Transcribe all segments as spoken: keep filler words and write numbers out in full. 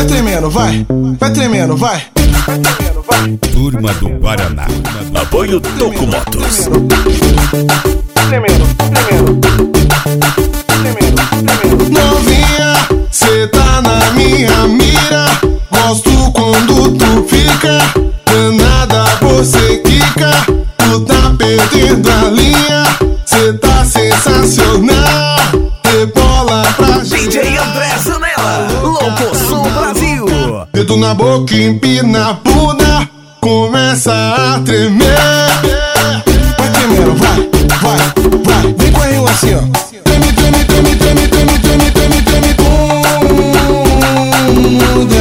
tremendo, vai, vai tremendo, vai. Turma do Paraná. Apoio Toco Motos. Tremendo, tremendo, tremendo, tremendo. Novinha, cê tá na minha mira. Gosto quando tu fica. Danada, você quica. Tu tá perdendo a linha. Cê tá sensacional. Rebola pra D J André Zanella, Louco Som Brasil. Dedo na boca, empina a bunda. Começa a tremer. Vai tremendo, vai, vai, vai. Vem com a rima assim, ó. Treme, treme, treme, treme, treme, treme, treme, treme. Bunda,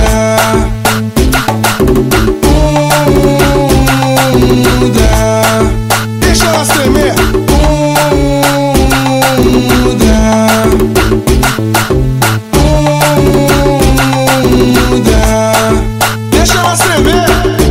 bunda. Deixa elas tremer. Bunda, bunda. Deixa elas tremer.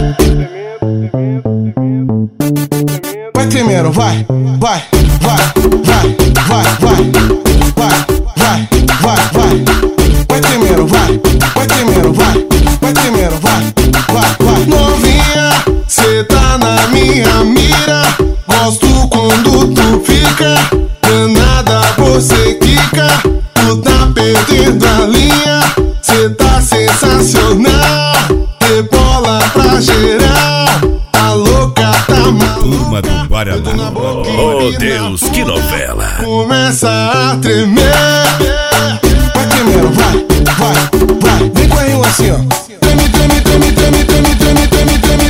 Vai tremendo, vai, vai, vai, vai, vai, vai, vai, vai, vai, vai. Vai tremendo, vai, vai tremendo, vai, vai tremendo, vai, vai, vai. Novinha, cê tá na minha mira. Gosto quando tu fica. Danada, você quica. Tu tá perdendo a linha. Cê tá sensacional. Rebola pra geral. A louca tá Turma do maluca. Paraná. Oh Deus, que novela. Começa a tremer. Vai tremendo, vai, vai, vai. Vem com a rima assim, ó. Treme, treme, treme, treme, treme, treme, treme, treme.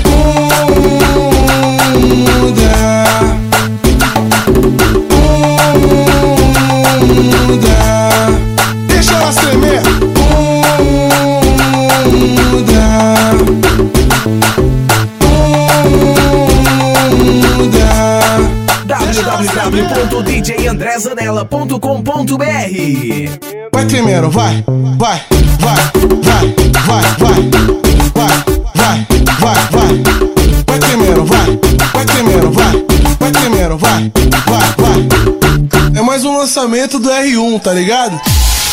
Bunda, bunda. Deixa elas tremer. Bunda, bunda. w w w ponto d j andré zanella ponto com ponto b r. Vai tremendo, vai, vai, vai, vai, vai, vai, vai, vai, vai, vai. Vai tremendo, vai, vai tremendo, vai, vai tremendo, vai, vai, vai. É mais um lançamento do R um, tá ligado?